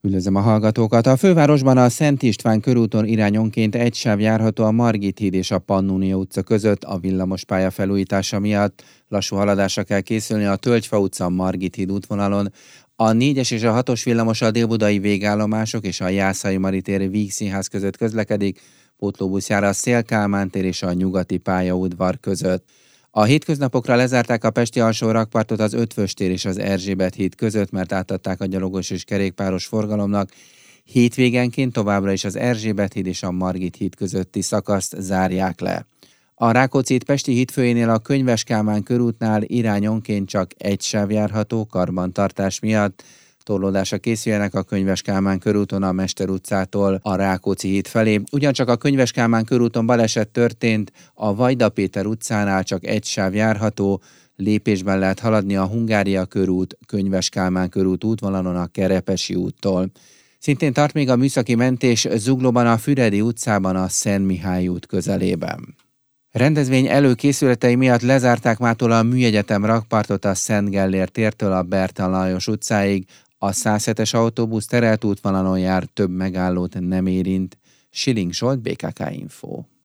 Üdvözlöm a hallgatókat! A fővárosban a Szent István körúton irányonként egy sáv járható a Margit híd és a Pannonia utca között a villamospálya felújítása miatt. Lassú haladásra kell készülni a Tölgyfa utca Margit híd útvonalon. A 4-es és a 6-os villamos a délbudai végállomások és a Jászai Mari tér Vígszínház között közlekedik, pótlóbusz jár a Széll-Kálmán tér és a Nyugati pályaudvar között. A hétköznapokra lezárták a pesti alsó rakpartot az Ötvös tér és az Erzsébet híd között, mert átadták a gyalogos és kerékpáros forgalomnak. Hétvégenként továbbra is az Erzsébet híd és a Margit híd közötti szakaszt zárják le. A Rákóczi híd pesti hídfőjénél a Könyves Kálmán körútnál irányonként csak egy sáv járható karbantartás miatt. Torlódásra készüljenek a Könyves Kálmán körúton a Mester utcától a Rákóczi híd felé. Ugyancsak a Könyves Kálmán körúton baleset történt, a Vajda Péter utcánál csak egy sáv járható, lépésben lehet haladni a Hungária körút, Könyves Kálmán körút útvonalon a Kerepesi úttól. Szintén tart még a műszaki mentés Zuglóban a Füredi utcában a Szent Mihály út közelében. Rendezvény előkészületei miatt lezárták mától a Műegyetem rakpartot a Szent Gellért tértől a Bertalan Lajos utcáig. A 107-es autóbusz terelt útvonalon jár, több megállót nem érint. Schilling Zsolt, BKK Info.